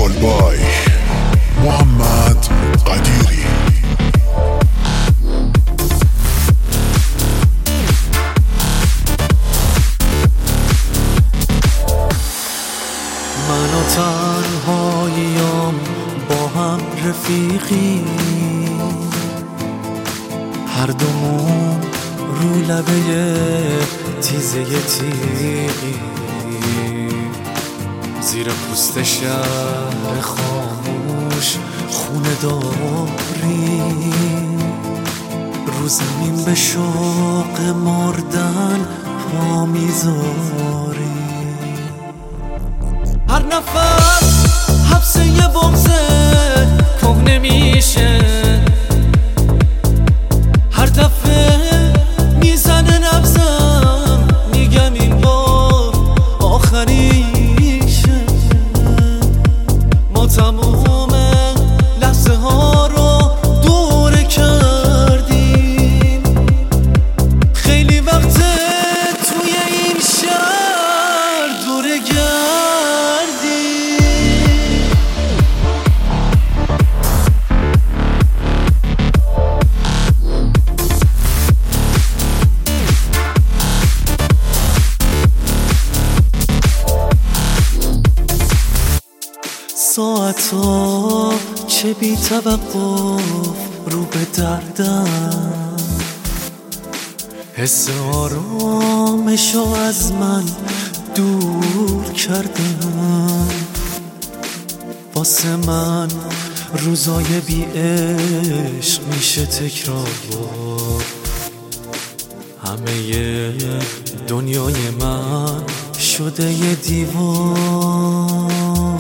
ویژوال بای محمد قدیری. من و تنهاییم با هم رفیقی، هر دومون رو لبه تیزه تیغی، زیر پوست شهر خاموش خونه داری، رو زمین به شوق مردن پا میذاری. هر نفس حبس یه بغضه کهنه میشه، هر دفعه میزنه نبضم میگم این بار آخریشه. ما تمام لحظه ها رو دوره کردیم، خیلی وقته توی این شهر دوره ساعتا چه بی توقف رو به دردم، حس آرامشو از من دور کردم. واسه من روزای بی عشق میشه تکرار، همه دنیای من شده یه دیوار.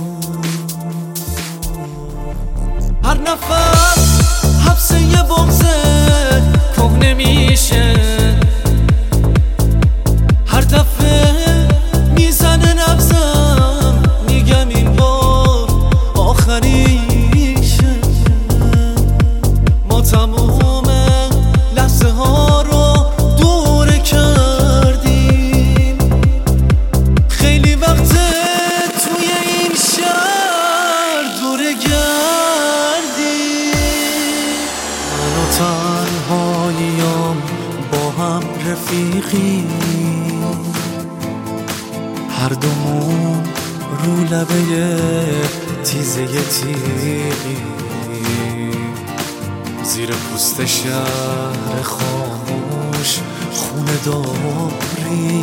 هر نفس حبس یه بغضه کهنه میشه، هر دفعه میزنه نبضم میگم این بار آخریشه. ما تمام لحظه ها رو دوره کردیم، خیلی وقته توی این شهر دوره تنهاییم با هم رفیقی، هر دومون رو لبه تیزه تیغی، زیر پوست شهر خاموش خونه داری،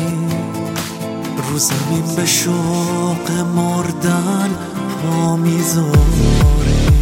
رو زمین به شوق مردن پا میذاری.